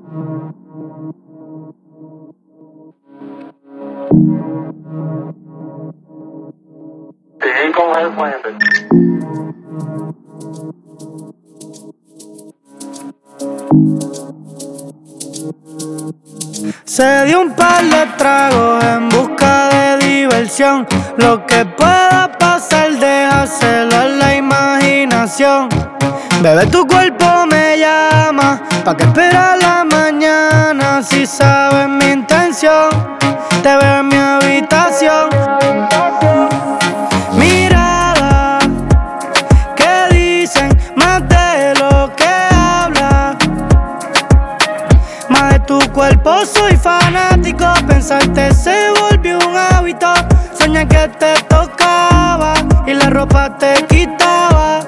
Sí, con el puente. Se dio un par de tragos en busca de diversión. Lo que pueda pasar, déjaselo a la imaginación. Bebé, tu cuerpo me llama, ¿pa' qué esperar la mañana? Si sabes mi intención, te veo en mi habitación. Mirada, que dicen más de lo que habla. Más de tu cuerpo soy fanático, pensarte se volvió un hábito. Soñé que te tocaba y la ropa te quitaba.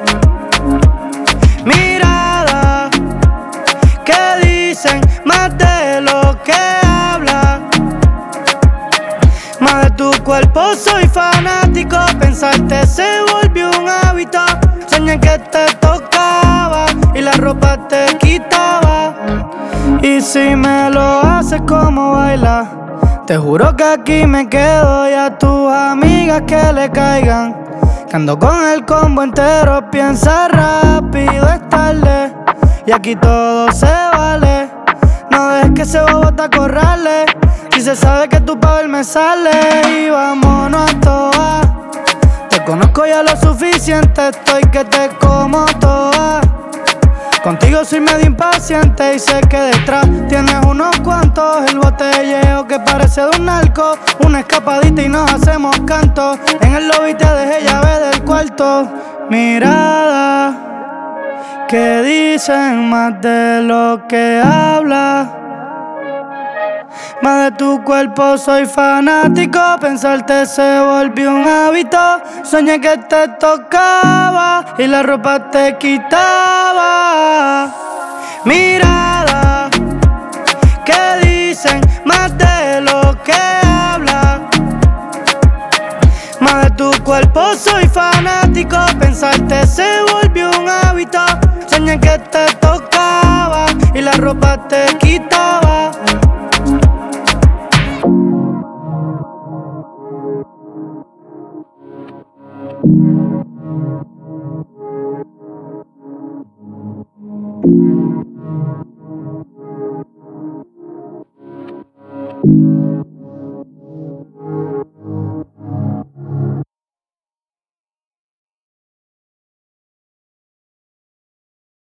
Mirada, que dicen más de lo que habla. Más de tu cuerpo soy fanático, pensarte se volvió un hábito. Soñé que te tocaba y la ropa te quitaba. Y si me lo haces como baila, te juro que aquí me quedo. Y a tus amigas que le caigan, que ando con el combo entero. Piensa rápido, es tarde, y aquí todo se vale. No dejes que ese bobo te acorrale. Si se sabe que tu pa' me sale. Y vámonos a todas. Te conozco ya lo suficiente, estoy que te como toda. Contigo soy medio impaciente y sé que detrás tienes unos cuantos. El botelleo que parece de un narco, una escapadita y nos hacemos canto. En el lobby te dejé llave del cuarto. Mirada, que dicen más de lo que habla. Más de tu cuerpo soy fanático, pensarte se volvió un hábito. Soñé que te tocaba y la ropa te quitaba. Mirada, que dicen más de lo que habla. Más de tu cuerpo soy fanático, pensarte se volvió un hábito. Soñé que te tocaba y la ropa te quitaba.